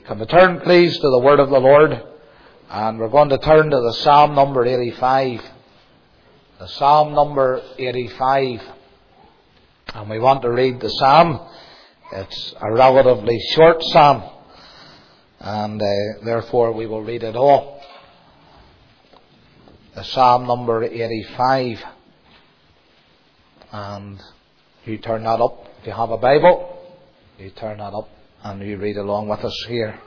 Can we turn please to the word of the Lord? And we're going to turn to the Psalm number 85. The Psalm number 85. And we want to read the Psalm. It's a relatively short Psalm. And therefore we will read it all. The Psalm number 85. And you turn that up. If you have a Bible, you turn that up and you read along with us here.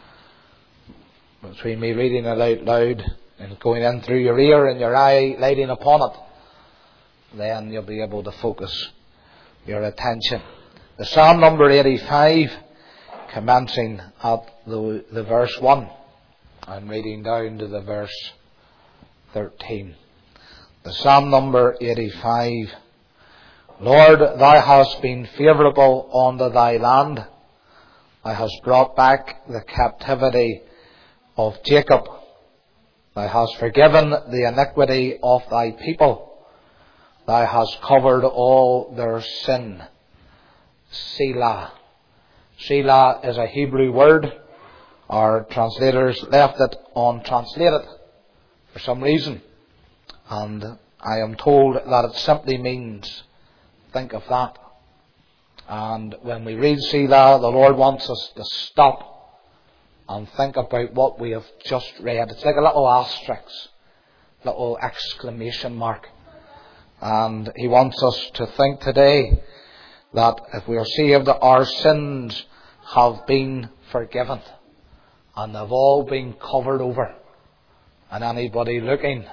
Between me reading it out loud and going in through your ear and your eye lighting upon it, then you'll be able to focus your attention. The Psalm number 85, commencing at the verse 1 and reading down to the verse 13. The Psalm number 85. Lord, thou hast been favourable unto thy land. Thou hast brought back the captivity of Jacob. Thou hast forgiven the iniquity of thy people. Thou hast covered all their sin. Selah. Selah is a Hebrew word. Our translators left it untranslated for some reason. And I am told that it simply means think of that. And when we read Selah, the Lord wants us to stop and think about what we have just read. It's like a little asterisk, little exclamation mark. And He wants us to think today that if we are saved, our sins have been forgiven. And they've all been covered over. And anybody looking,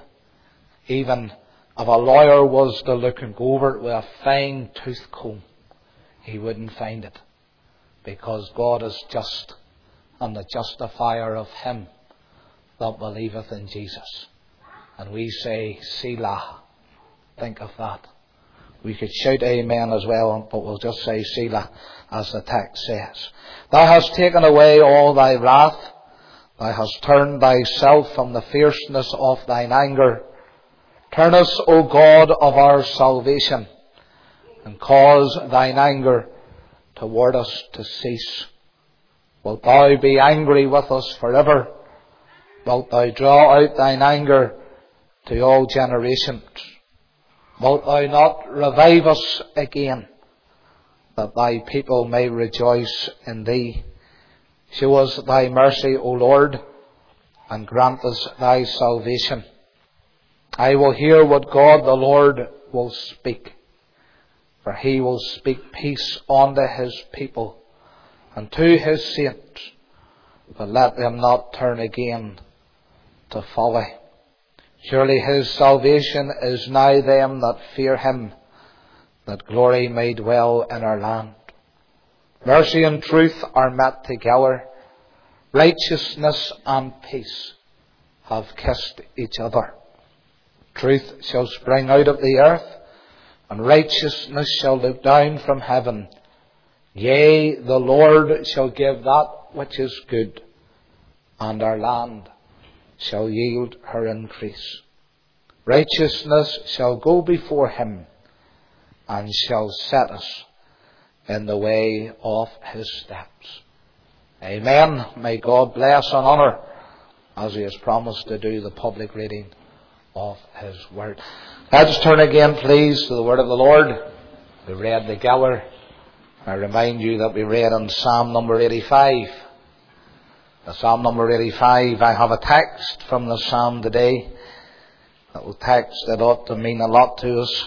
even if a lawyer was to look and go over it with a fine tooth comb, he wouldn't find it. Because God is just, and the justifier of him that believeth in Jesus. And we say, Selah. Think of that. We could shout amen as well, but we'll just say Selah as the text says. Thou hast taken away all thy wrath. Thou hast turned thyself from the fierceness of thine anger. Turn us, O God of our salvation, and cause thine anger toward us to cease. Wilt thou be angry with us forever? Wilt thou draw out thine anger to all generations? Wilt thou not revive us again, that thy people may rejoice in thee? Show us thy mercy, O Lord, and grant us thy salvation. I will hear what God the Lord will speak, for he will speak peace unto his people and to his saints, but let them not turn again to folly. Surely his salvation is nigh them that fear him, that glory may dwell in our land. Mercy and truth are met together, righteousness and peace have kissed each other. Truth shall spring out of the earth, and righteousness shall look down from heaven. Yea, the Lord shall give that which is good, and our land shall yield her increase. Righteousness shall go before him, and shall set us in the way of his steps. Amen. May God bless and honour, as he has promised to do, the public reading of his word. Let's turn again, please, to the word of the Lord. We read together. I remind you that we read in Psalm number 85. The Psalm number 85, I have a text from the Psalm today. That little text that ought to mean a lot to us.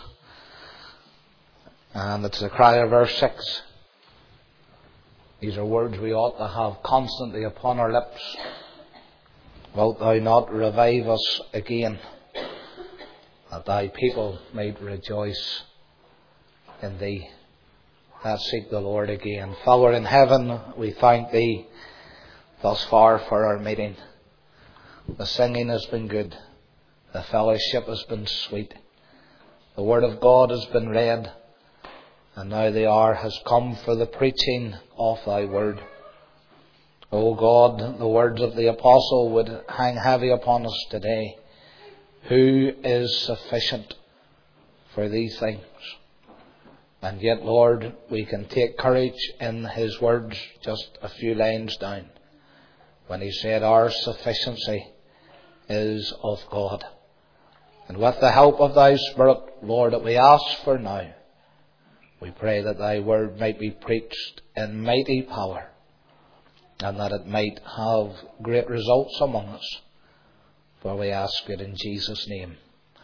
And it's the cry of verse 6. These are words we ought to have constantly upon our lips. Wilt thou not revive us again, that thy people may rejoice in thee? Let's seek the Lord again. Father in heaven, we thank thee thus far for our meeting. The singing has been good. The fellowship has been sweet. The word of God has been read. And now the hour has come for the preaching of thy word. O God, the words of the apostle would hang heavy upon us today. Who is sufficient for these things? And yet, Lord, we can take courage in his words just a few lines down. when he said, "Our sufficiency is of God." And with the help of thy Spirit, Lord, that we ask for now, we pray that thy word might be preached in mighty power, and that it might have great results among us. For we ask it in Jesus' name.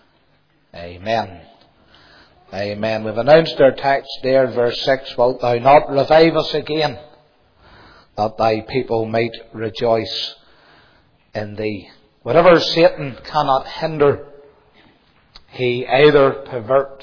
Amen. Amen. We've announced our text there, verse 6. "Wilt thou not revive us again, that thy people might rejoice in thee?" Whatever Satan cannot hinder, he either perverts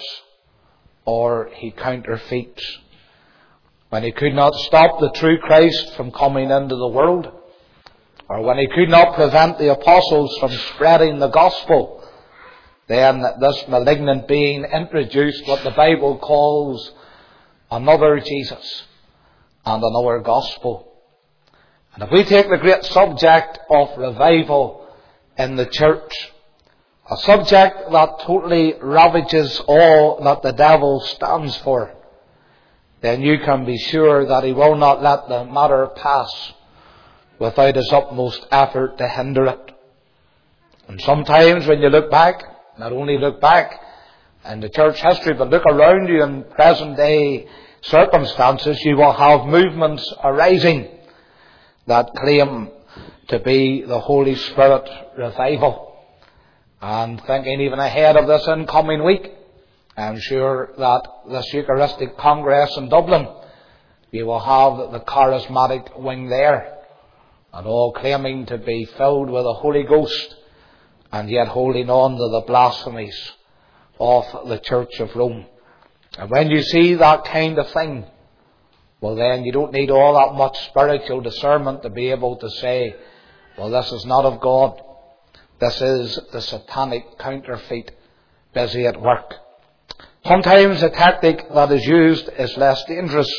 or he counterfeits. When he could not stop the true Christ from coming into the world, or when he could not prevent the apostles from spreading the gospel, then this malignant being introduced what the Bible calls another Jesus and another gospel. And if we take the great subject of revival in the church, a subject that totally ravages all that the devil stands for, then you can be sure that he will not let the matter pass without his utmost effort to hinder it. And sometimes when you look back, not only look back in the church history, but look around you in present day circumstances, you will have movements arising that claim to be the Holy Spirit revival. And thinking even ahead of this incoming week, I'm sure that this Eucharistic Congress in Dublin, you will have the charismatic wing there, and all claiming to be filled with the Holy Ghost, and yet holding on to the blasphemies of the Church of Rome. And when you see that kind of thing, well then you don't need all that much spiritual discernment to be able to say, well, this is not of God. This is the satanic counterfeit busy at work. Sometimes the tactic that is used is less dangerous.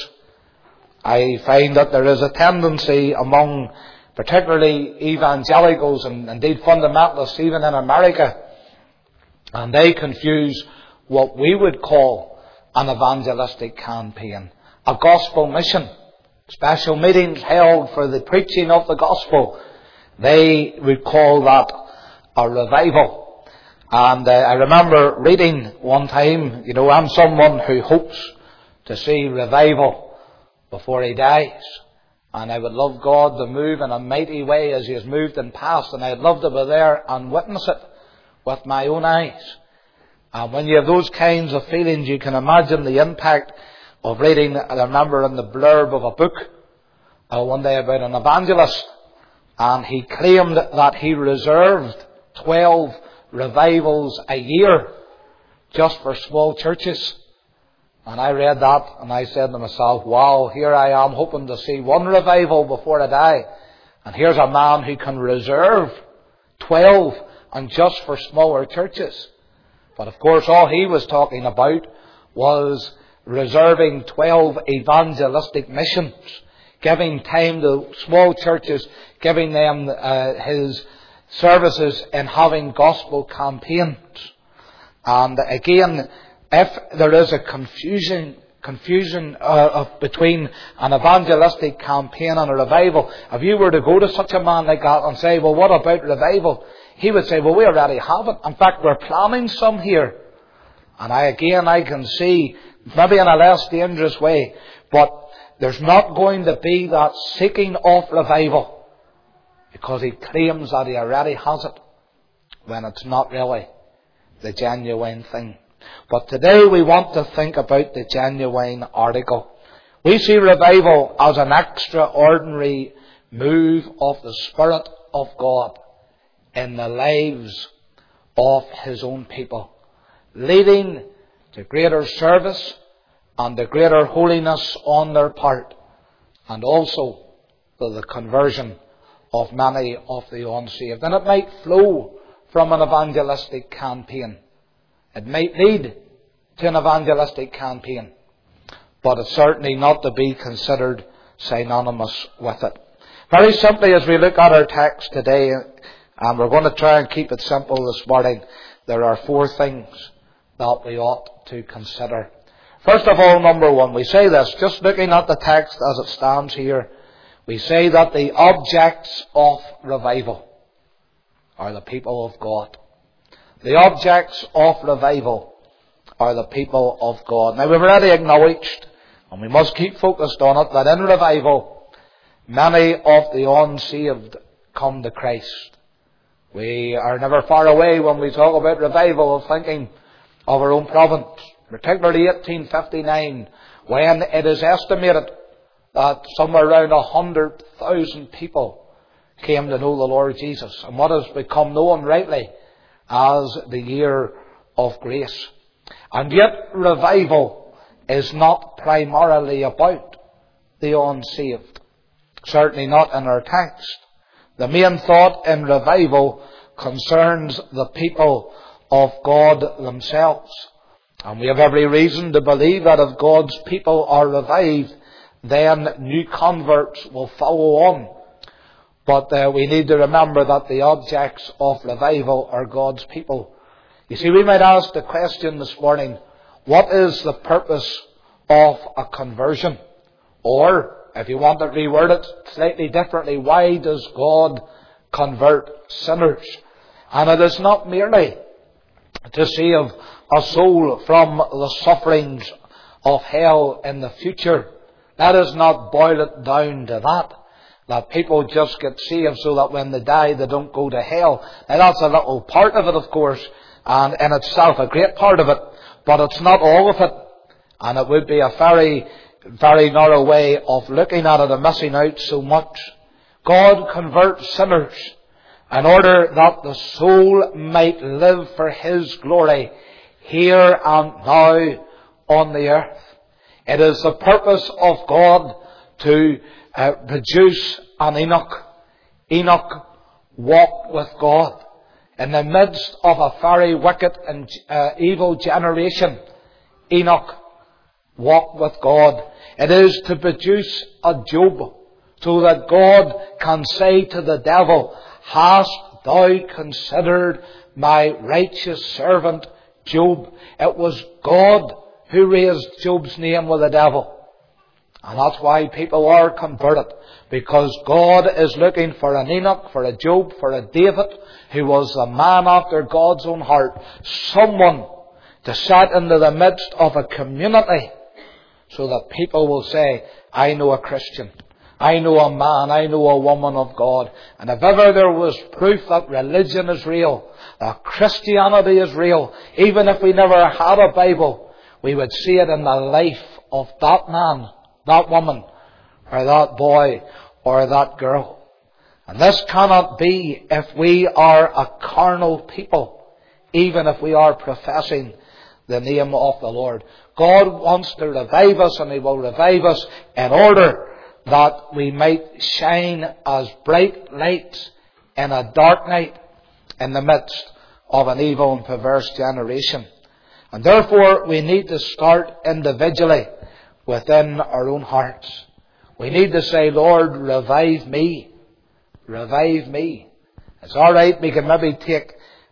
I find that there is a tendency among particularly evangelicals and indeed fundamentalists even in America, and they confuse what we would call an evangelistic campaign, a gospel mission, special meetings held for the preaching of the gospel. They would call that a revival. And I remember reading one time, I'm someone who hopes to see revival before he dies. And I would love God to move in a mighty way as he has moved in past. And I'd love to be there and witness it with my own eyes. And when you have those kinds of feelings, you can imagine the impact of reading, I remember in the blurb of a book one day about an evangelist. And he claimed that he reserved 12 revivals a year just for small churches. And I read that and I said to myself, wow, here I am hoping to see one revival before I die. And here's a man who can reserve 12 and just for smaller churches. But of course all he was talking about was reserving 12 evangelistic missions, giving time to small churches, giving them his services in having gospel campaigns. And again, if there is a confusion between an evangelistic campaign and a revival, if you were to go to such a man like that and say, well, what about revival? He would say, well, we already have it. In fact, we're planning some here. And I can see, maybe in a less dangerous way, but there's not going to be that seeking of revival, because he claims that he already has it, when it's not really the genuine thing. But today we want to think about the genuine article. We see revival as an extraordinary move of the Spirit of God in the lives of His own people, leading to greater service and to greater holiness on their part, and also to the conversion of many of the unsaved. And it might flow from an evangelistic campaign. It might lead to an evangelistic campaign, but it's certainly not to be considered synonymous with it. Very simply, as we look at our text today, and we're going to try and keep it simple this morning, there are 4 things that we ought to consider. First of all, number 1, we say this, just looking at the text as it stands here, we say that the objects of revival are the people of God. The objects of revival are the people of God. Now, we've already acknowledged, and we must keep focused on it, that in revival, many of the unsaved come to Christ. We are never far away when we talk about revival of thinking of our own province, particularly 1859, when it is estimated that somewhere around 100,000 people came to know the Lord Jesus, and what has become known rightly as the year of grace. And yet revival is not primarily about the unsaved. Certainly not in our text. The main thought in revival concerns the people of God themselves. And we have every reason to believe that if God's people are revived, then new converts will follow on. But we need to remember that the objects of revival are God's people. You see, we might ask the question this morning, what is the purpose of a conversion? Or, if you want to reword it slightly differently, why does God convert sinners? And it is not merely to save a soul from the sufferings of hell in the future. Let us not boil it down to that people just get saved so that when they die they don't go to hell. Now, that's a little part of it, of course, and in itself a great part of it, but it's not all of it. And it would be a very, very narrow way of looking at it and missing out so much. God converts sinners in order that the soul might live for His glory here and now on the earth. It is the purpose of God to produce an Enoch. Enoch walked with God in the midst of a very wicked and evil generation. Enoch walked with God. It is to produce a Job, so that God can say to the devil, "Hast thou considered my righteous servant Job?" It was God who raised Job's name with the devil. And that's why people are converted. Because God is looking for an Enoch, for a Job, for a David, who was a man after God's own heart. Someone to set into the midst of a community so that people will say, "I know a Christian. I know a man. I know a woman of God." And if ever there was proof that religion is real, that Christianity is real, even if we never had a Bible, we would see it in the life of that man, that woman, or that boy, or that girl. And this cannot be if we are a carnal people, even if we are professing the name of the Lord. God wants to revive us, and He will revive us in order that we might shine as bright lights in a dark night in the midst of an evil and perverse generation. And therefore we need to start individually within our own hearts. We need to say, "Lord, revive me. Revive me." It's alright, we can maybe take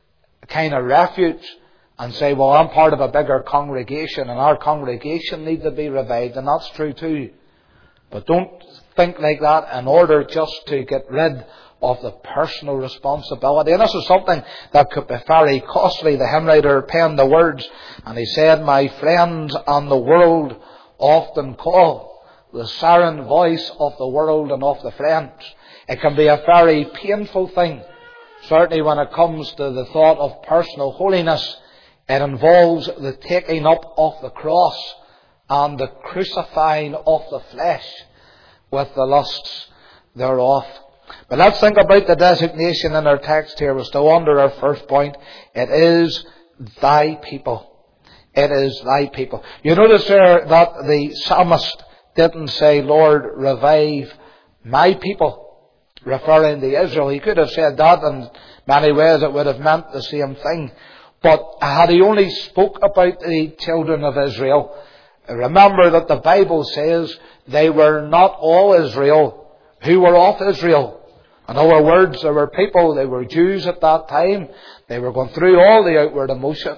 a kind of refuge and say, "Well, I'm part of a bigger congregation and our congregation needs to be revived," and that's true too. But don't think like that in order just to get rid of the personal responsibility. And this is something that could be very costly. The hymn writer penned the words, and he said, "My friends and the world often call, the siren voice of the world and of the friends." It can be a very painful thing. Certainly when it comes to the thought of personal holiness, it involves the taking up of the cross and the crucifying of the flesh with the lusts thereof. But let's think about the designation in our text here. We're still under our first point. It is thy people. It is thy people. You notice there that the psalmist didn't say, "Lord, revive my people," referring to Israel. He could have said that in many ways. It would have meant the same thing. But had he only spoke about the children of Israel, remember that the Bible says they were not all Israel who were of Israel. In other words, there were people, they were Jews at that time. They were going through all the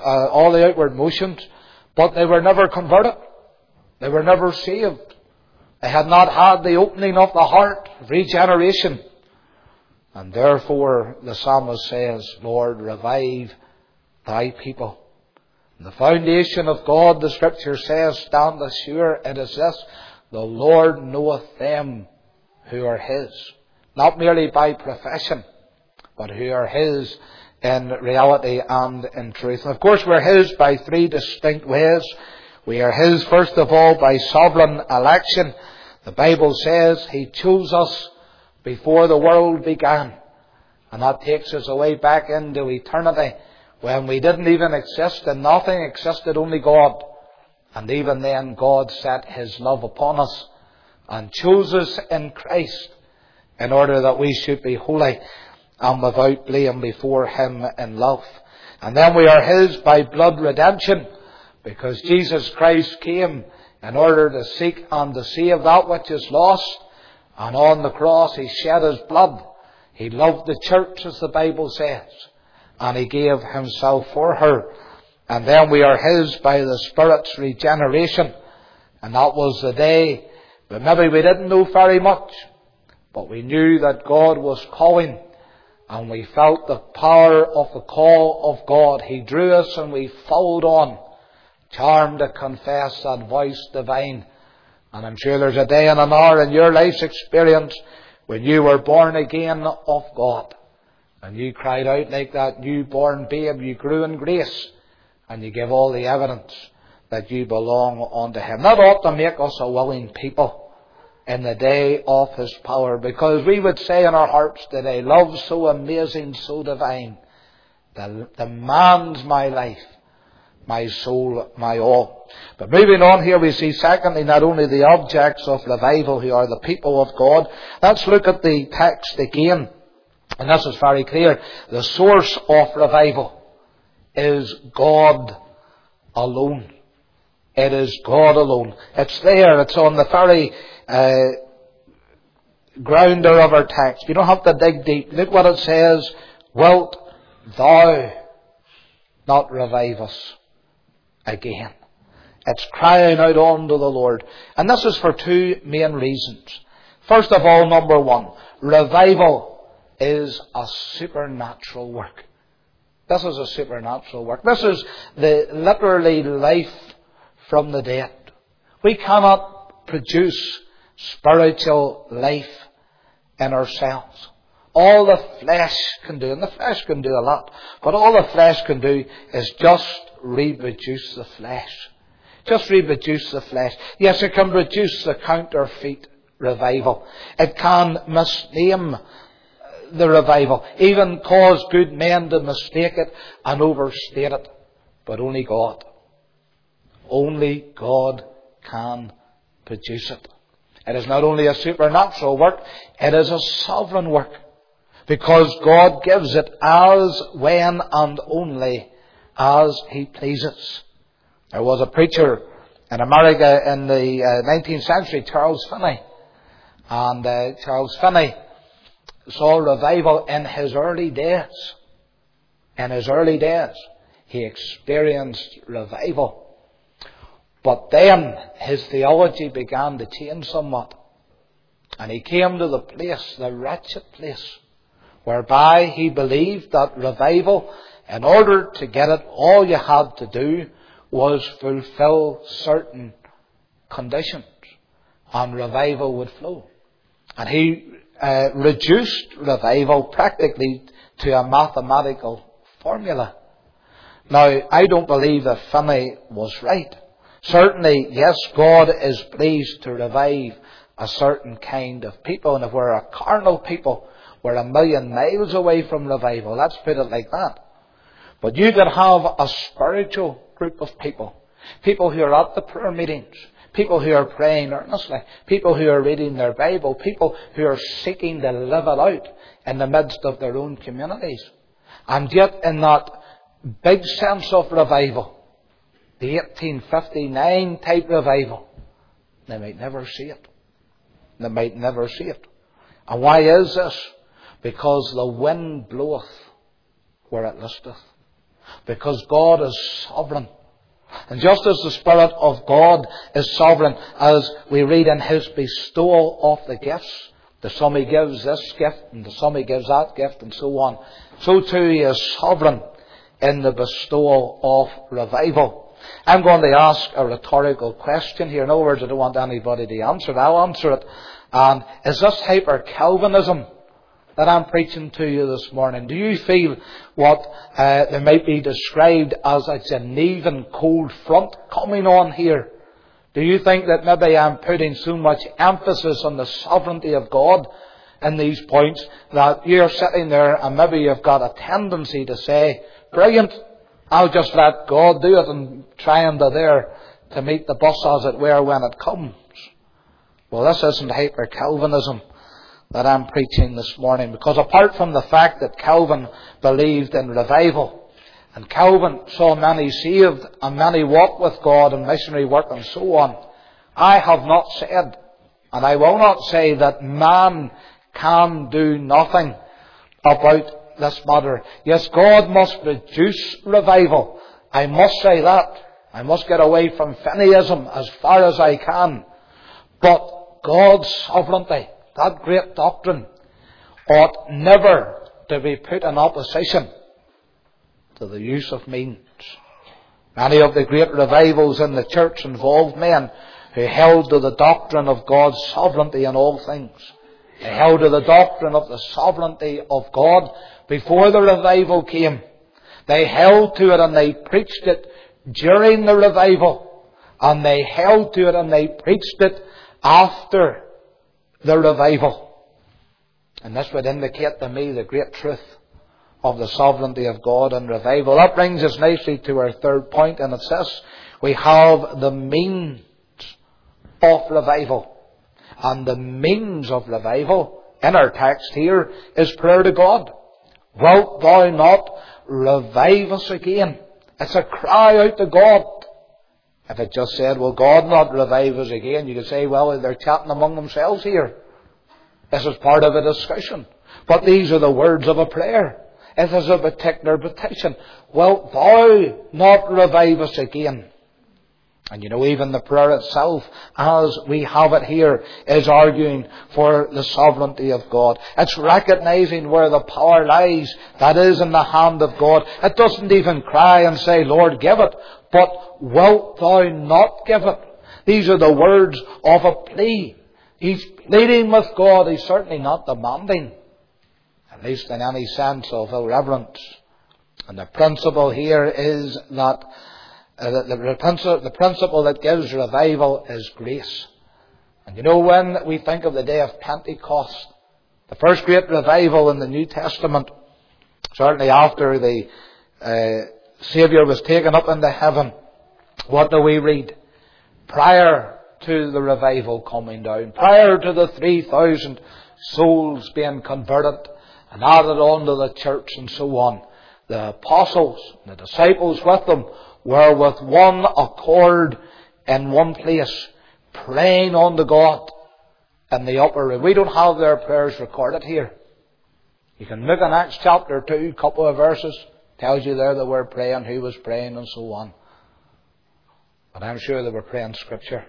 outward motions, but they were never converted. They were never saved. They had not had the opening of the heart, regeneration. And therefore the psalmist says, Lord, revive thy people. And the foundation of God, the Scripture says, standeth sure. It is this: the Lord knoweth them who are his. Not merely by profession, but who are his in reality and in truth. And of course we're his by three distinct ways. We are his, first of all, by sovereign election. The Bible says he chose us before the world began. And that takes us away back into eternity, when we didn't even exist and nothing existed, only God. And even then God set his love upon us and chose us in Christ in order that we should be holy and without blame before him in love. And then we are his by blood redemption, because Jesus Christ came in order to seek and to save that which is lost. And on the cross he shed his blood. He loved the church, as the Bible says, and he gave himself for her. And then we are his by the Spirit's regeneration. And that was the day when maybe we didn't know very much, but we knew that God was calling, and we felt the power of the call of God. He drew us and we followed on, charmed to confess that voice divine. And I'm sure there's a day and an hour in your life's experience when you were born again of God, and you cried out like that newborn babe. You grew in grace, and you give all the evidence that you belong unto him. That ought to make us a willing people in the day of his power, because we would say in our hearts today, love so amazing, so divine, that demands my life, my soul, my all. But moving on here, we see secondly not only the objects of revival who are the people of God. Let's look at the text again. And this is very clear. The source of revival is God alone. It is God alone. It's there. It's on the very grounder of our text. You don't have to dig deep. Look what it says. Wilt thou not revive us again? It's crying out unto the Lord. And this is for two main reasons. First of all, number one, revival is a supernatural work. This is a supernatural work. This is literally life from the dead. We cannot produce spiritual life in ourselves. All the flesh can do, and the flesh can do a lot, but all the flesh can do is just reproduce the flesh. Just reproduce the flesh. Yes, it can produce the counterfeit revival. It can misname the revival, even cause good men to mistake it and overstate it. But only God can produce it. It is not only a supernatural work, it is a sovereign work, because God gives it as, when and only as he pleases. There was a preacher in America in the 19th century, Charles Finney. And Charles Finney saw revival in his early days. In his early days, he experienced revival. But then his theology began to change somewhat. And he came to the place, the wretched place, whereby he believed that revival, in order to get it, all you had to do was fulfill certain conditions, and revival would flow. And he reduced revival practically to a mathematical formula. Now, I don't believe that Finney was right. Certainly, yes, God is pleased to revive a certain kind of people, and if we're a carnal people, we're a million miles away from revival. Let's put it like that. But you can have a spiritual group of people. People who are at the prayer meetings. People who are praying earnestly. People who are reading their Bible. People who are seeking to live it out in the midst of their own communities. And yet in that big sense of revival, the 1859 type revival, they might never see it. They might never see it. And why is this? Because the wind bloweth where it listeth. Because God is sovereign. And just as the Spirit of God is sovereign, as we read in His bestowal of the gifts, to some He gives this gift, and to some He gives that gift, and so on, so too He is sovereign in the bestowal of revival. I'm going to ask a rhetorical question here. In other words, I don't want anybody to answer it. I'll answer it. And is this hyper-Calvinism that I'm preaching to you this morning? Do you feel what they might be described as a Genevan cold front coming on here? Do you think that maybe I'm putting so much emphasis on the sovereignty of God in these points that you're sitting there and maybe you've got a tendency to say, brilliant, I'll just let God do it and trying to meet the bus, as it were, when it comes? Well, this isn't hyper-Calvinism that I'm preaching this morning, because apart from the fact that Calvin believed in revival, and Calvin saw many saved and many walk with God and missionary work and so on, I have not said, and I will not say, that man can do nothing about this matter. Yes, God must produce revival. I must say that. I must get away from Finneyism as far as I can. But God's sovereignty, that great doctrine, ought never to be put in opposition to the use of means. Many of the great revivals in the church involved men who held to the doctrine of God's sovereignty in all things. They held to the doctrine of the sovereignty of God before the revival came. They held to it and they preached it during the revival. And they held to it and they preached it after the revival. And this would indicate to me the great truth of the sovereignty of God and revival. That brings us nicely to our third point, and it's this: we have the means of revival. And the means of revival in our text here is prayer to God. Wilt thou not revive us again? It's a cry out to God. If it just said, will God not revive us again? You could say, well, they're chatting among themselves here. This is part of a discussion. But these are the words of a prayer. It is a particular petition. Wilt thou not revive us again? And you know, even the prayer itself, as we have it here, is arguing for the sovereignty of God. It's recognizing where the power lies. That is in the hand of God. It doesn't even cry and say, Lord, give it. But wilt thou not give it? These are the words of a plea. He's pleading with God. He's certainly not demanding, at least in any sense of irreverence. And the principle here is that the principle that gives revival is grace. And you know, when we think of the day of Pentecost, the first great revival in the New Testament, certainly after the Saviour was taken up into heaven, what do we read? Prior to the revival coming down, prior to the 3,000 souls being converted and added on to the church and so on, the apostles, the disciples with them, were with one accord in one place, praying unto God in the upper room. We don't have their prayers recorded here. You can look in Acts chapter 2, a couple of verses, tells you there they were praying, who was praying and so on. But I'm sure they were praying Scripture.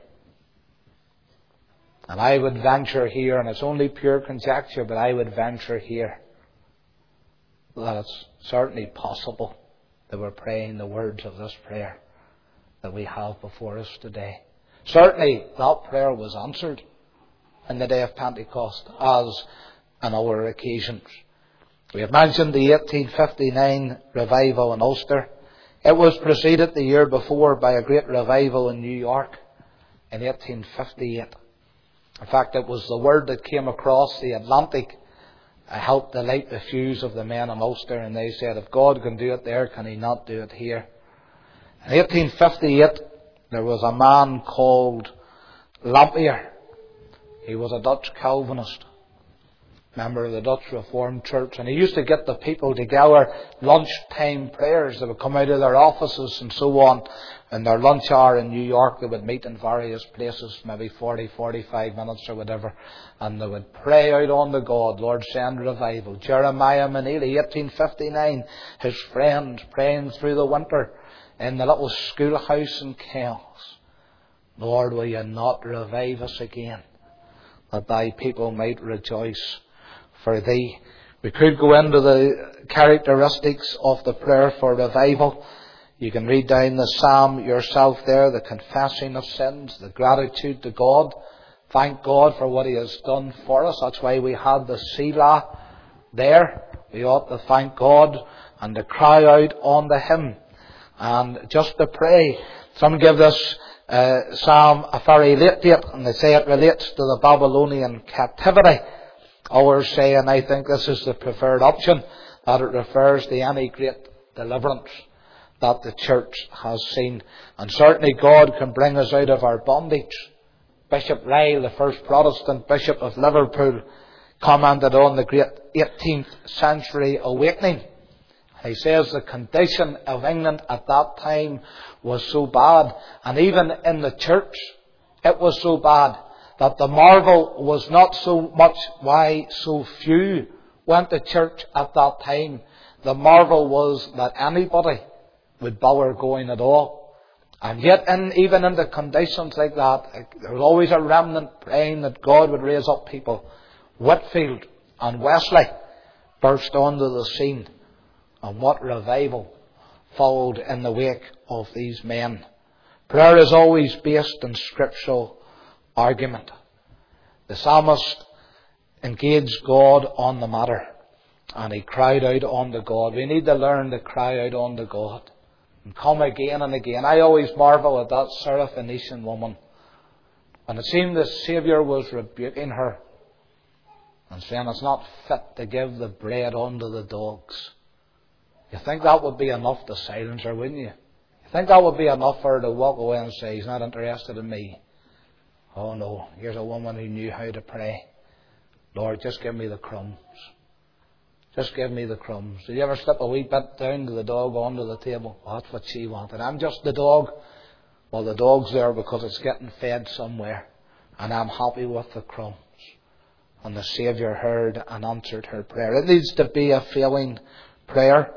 And I would venture here, and it's only pure conjecture, but I would venture here that it's certainly possible they were praying the words of this prayer that we have before us today. Certainly that prayer was answered in the day of Pentecost, as on other occasions. We have mentioned the 1859 revival in Ulster. It was preceded the year before by a great revival in New York in 1858. In fact, it was the word that came across the Atlantic helped to light the fuse of the men in Ulster, and they said, if God can do it there, can He not do it here? In 1858, there was a man called Lampier. He was a Dutch Calvinist, member of the Dutch Reformed Church, and he used to get the people together, lunchtime prayers. They would come out of their offices and so on. In their lunch hour in New York, they would meet in various places, maybe 40, 45 minutes or whatever, and they would pray out unto God, Lord, send revival. Jeremiah Manili, 1859, his friends praying through the winter in the little schoolhouse in Kells. Lord, will you not revive us again, that thy people might rejoice for thee. We could go into the characteristics of the prayer for revival. You can read down the psalm yourself there, the confessing of sins, the gratitude to God. Thank God for what He has done for us. That's why we had the Selah there. We ought to thank God and to cry out unto Him and just to pray. Some give this psalm a very late date, and they say it relates to the Babylonian captivity. Others say, and I think this is the preferred option, that it refers to any great deliverance that the church has seen. And certainly God can bring us out of our bondage. Bishop Ryle, the first Protestant Bishop of Liverpool, commented on the great 18th century awakening. He says the condition of England at that time was so bad, and even in the church it was so bad, that the marvel was not so much why so few went to church at that time. The marvel was that anybody would bother going at all. And yet, even in the conditions like that, there was always a remnant praying that God would raise up people. Whitfield and Wesley burst onto the scene. And what revival followed in the wake of these men. Prayer is always based in scriptural argument. The psalmist engaged God on the matter, and he cried out unto God. We need to learn to cry out unto God and come again and again. I always marvel at that Syrophoenician woman, and it seemed the Saviour was rebuking her and saying it's not fit to give the bread unto the dogs. You think that would be enough to silence her, wouldn't you? You think that would be enough for her to walk away and say, he's not interested in me? Oh no, here's a woman who knew how to pray. Lord, just give me the crumbs. Just give me the crumbs. Did you ever slip a wee bit down to the dog onto the table? Well, that's what she wanted. I'm just the dog. Well, the dog's there because it's getting fed somewhere, and I'm happy with the crumbs. And the Saviour heard and answered her prayer. It needs to be a feeling prayer.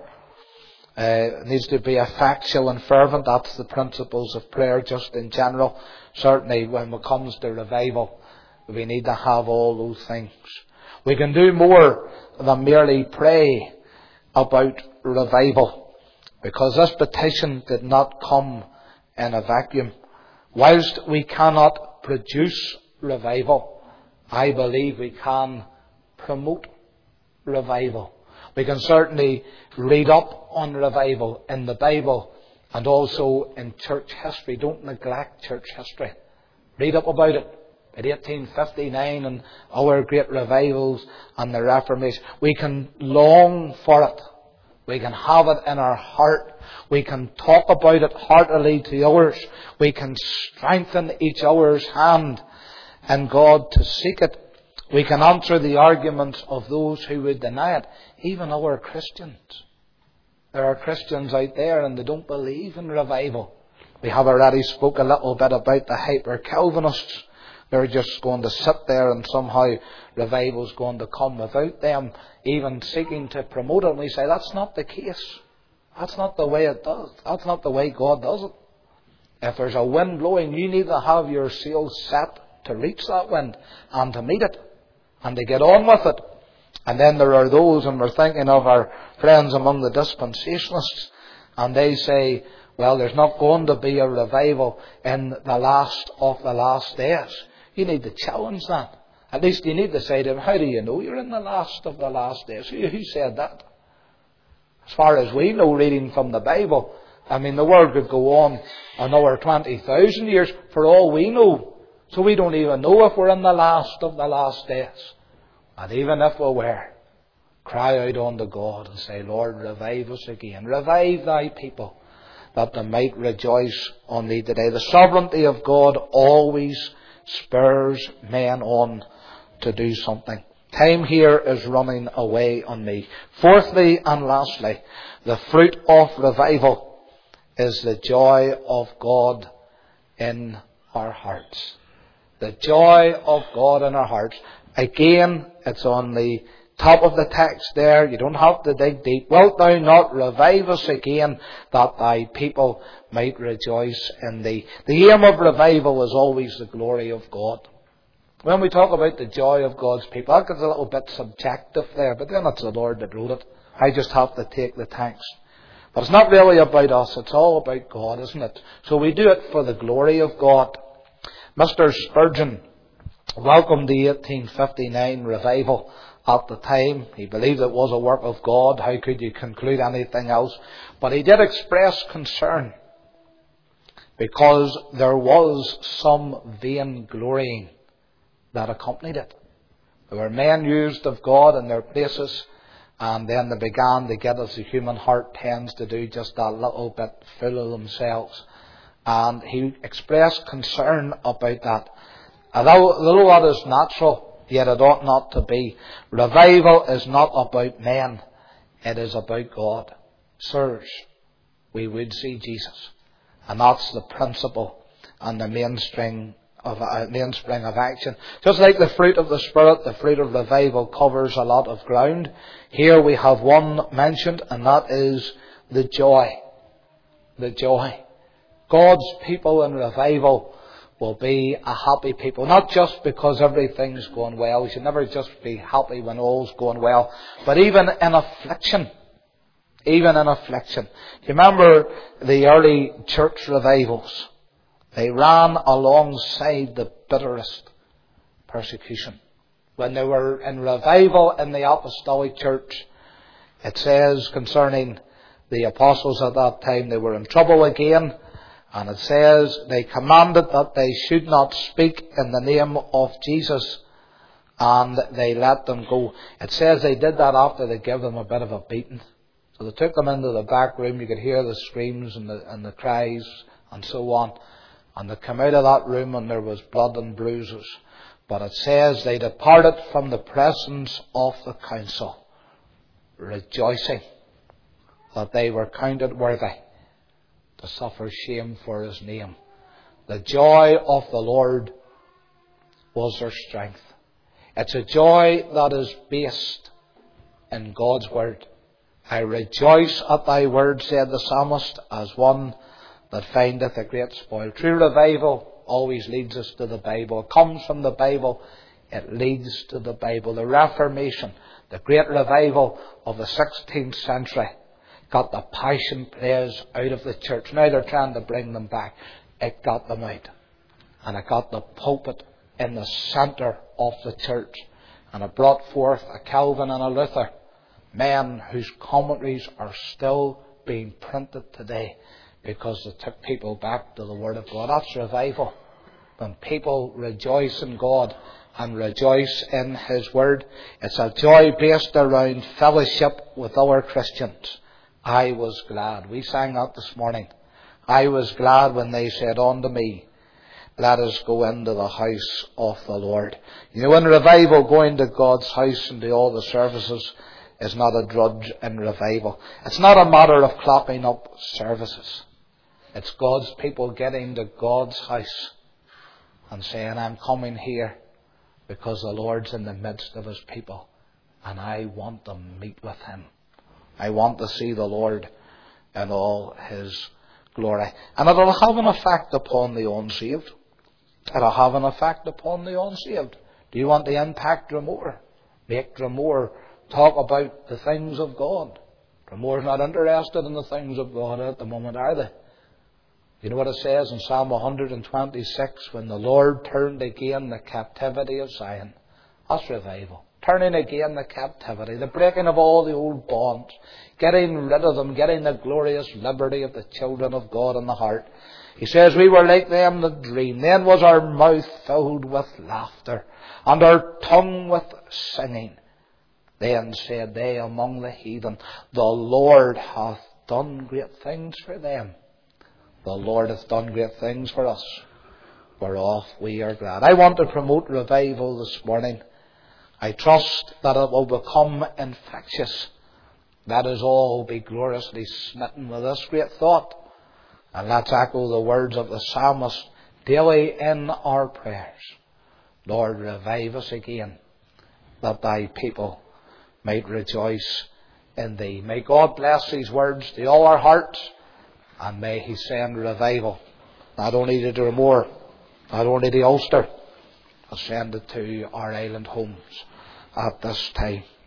It needs to be effectual and fervent. That's the principles of prayer just in general. Certainly when it comes to revival, we need to have all those things. We can do more than merely pray about revival, because this petition did not come in a vacuum. Whilst we cannot produce revival, I believe we can promote revival. We can certainly read up on revival in the Bible and also in church history. Don't neglect church history. Read up about it. In 1859 and our great revivals and the Reformation. We can long for it. We can have it in our heart. We can talk about it heartily to others. We can strengthen each other's hand in God to seek it. We can answer the arguments of those who would deny it. Even our Christians. There are Christians out there and they don't believe in revival. We have already spoke a little bit about the hyper-Calvinists. They're just going to sit there and somehow revival's going to come without them even seeking to promote it. And we say that's not the case. That's not the way it does. That's not the way God does it. If there's a wind blowing, you need to have your sails set to reach that wind and to meet it and to get on with it. And then there are those, and we're thinking of our friends among the dispensationalists, and they say, well, there's not going to be a revival in the last of the last days. You need to challenge that. At least you need to say to them, how do you know you're in the last of the last days? Who said that? As far as we know, reading from the Bible, I mean, the world could go on another 20,000 years for all we know. So we don't even know if we're in the last of the last days. And even if we were, cry out unto God and say, Lord, revive us again. Revive thy people, that they might rejoice on thee today. The sovereignty of God always spurs men on to do something. Time here is running away on me. Fourthly and lastly, the fruit of revival is the joy of God in our hearts. The joy of God in our hearts. Again, it's on the top of the text there. You don't have to dig deep. Wilt thou not revive us again, that thy people might rejoice in thee? The aim of revival is always the glory of God. When we talk about the joy of God's people, that gets a little bit subjective there, but then it's the Lord that wrote it. I just have to take the text. But it's not really about us, it's all about God, isn't it? So we do it for the glory of God. Mr. Spurgeon welcomed the 1859 revival at the time. He believed it was a work of God. How could you conclude anything else? But he did express concern because there was some vain glorying that accompanied it. There were men used of God in their places, and then they began to get, as the human heart tends to do, just a little bit full of themselves. And he expressed concern about that. Although that is natural, yet it ought not to be. Revival is not about men, it is about God. Sirs, we would see Jesus. And that's the principle and the mainspring of action. Just like the fruit of the Spirit, the fruit of revival covers a lot of ground. Here we have one mentioned, and that is the joy. The joy. God's people in revival will be a happy people. Not just because everything's going well. We should never just be happy when all's going well. But even in affliction. Even in affliction. You remember the early church revivals? They ran alongside the bitterest persecution. When they were in revival in the apostolic church, it says concerning the apostles at that time, they were in trouble again. And it says they commanded that they should not speak in the name of Jesus, and they let them go. It says they did that after they gave them a bit of a beating. So they took them into the back room. You could hear the screams and the cries and so on. And they came out of that room and there was blood and bruises. But it says they departed from the presence of the council, rejoicing that they were counted worthy to suffer shame for his name. The joy of the Lord was their strength. It's a joy that is based in God's word. I rejoice at thy word, said the psalmist, as one that findeth a great spoil. True revival always leads us to the Bible. It comes from the Bible. It leads to the Bible. The Reformation, the great revival of the 16th century, got the passion plays out of the church. Now they're trying to bring them back. It got them out. And it got the pulpit in the centre of the church. And it brought forth a Calvin and a Luther, men whose commentaries are still being printed today because they took people back to the Word of God. That's revival. When people rejoice in God and rejoice in His Word. It's a joy based around fellowship with other Christians. I was glad. We sang that this morning. I was glad when they said unto me, let us go into the house of the Lord. You know, in revival, going to God's house and to all the services is not a drudge in revival. It's not a matter of clapping up services. It's God's people getting to God's house and saying, I'm coming here because the Lord's in the midst of His people and I want to meet with Him. I want to see the Lord in all His glory. And it'll have an effect upon the unsaved. It'll have an effect upon the unsaved. Do you want to impact Dromore? Make Dromore talk about the things of God. Dromore's not interested in the things of God at the moment, are they? You know what it says in Psalm 126? When the Lord turned again the captivity of Zion. That's revival. Turning again the captivity. The breaking of all the old bonds. Getting rid of them. Getting the glorious liberty of the children of God in the heart. He says, we were like them that dream. Then was our mouth filled with laughter, and our tongue with singing. Then said they among the heathen, the Lord hath done great things for them. The Lord hath done great things for us, whereof we are glad. I want to promote revival this morning. I trust that it will become infectious. Let us all be gloriously smitten with this great thought. And let's echo the words of the psalmist daily in our prayers. Lord, revive us again, that thy people might rejoice in Thee. May God bless these words to all our hearts, and may He send revival, not only to Dromore, not only to Ulster, but send it to our island homes at this time.